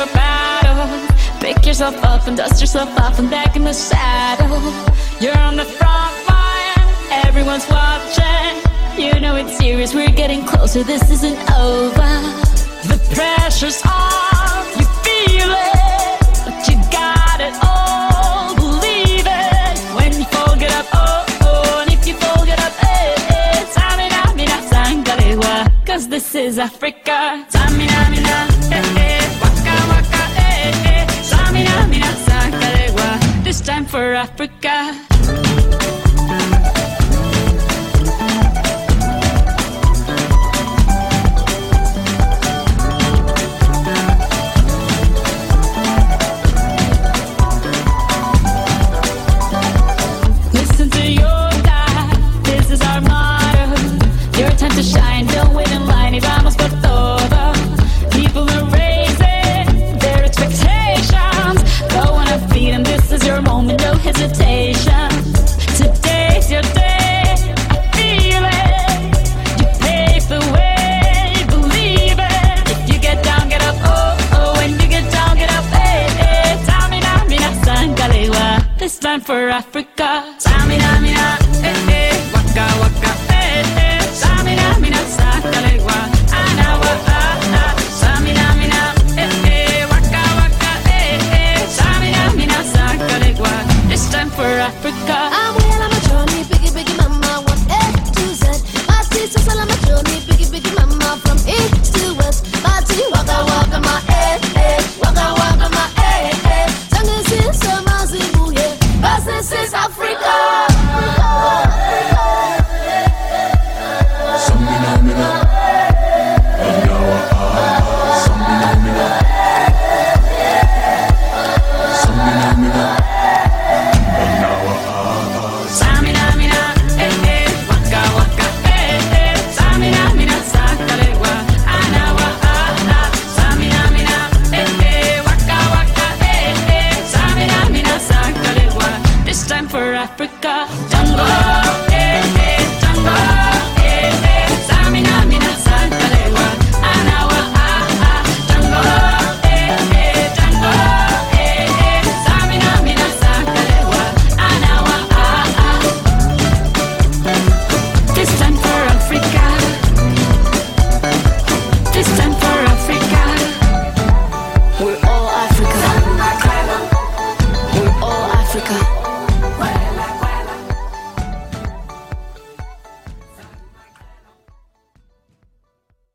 your battle. Pick yourself up and dust yourself off and back in the saddle. You're on the front line, everyone's watching. You know it's serious, we're getting closer, this isn't over. The pressure's on, you feel it, but you got it all, believe it. When you fall, get up, oh, oh, and if you fall, get up, eh, eh. Samina, mina, sangalewa, cause this is Africa. Samina, mina, eh, eh, waka, waka, eh, eh. Samina, mina, sangalewa, this time for Africa. To shine, don't wait in line, y vamos por todo. People are raising their expectations. Go on a beat and this is your moment, no hesitation. Today's your day, I feel it. You pave the way, believe it. If you get down, get up, oh, oh. When you get down, get up, eh, eh. Samina, mina, sangalewa, this time for Africa. Samina, mina, eh, eh. Waka, waka, eh, eh. Samina, mina, sangalewa, anawa, ah, ah. Samina, mina, eh, eh. Waka, waka, eh, eh. Samina, mina, sangalewa, this time for Africa. I'm well on my journey, biggie, biggie mama, 1 A to Z. My sister's all on my journey, biggie, biggie mama, from east to west. My tea, waka, waka, my eh, eh. Waka, waka, my eh, eh. Sangin' sin, sama, zimu, yeah. Cause this is Africa. For Africa, jungle.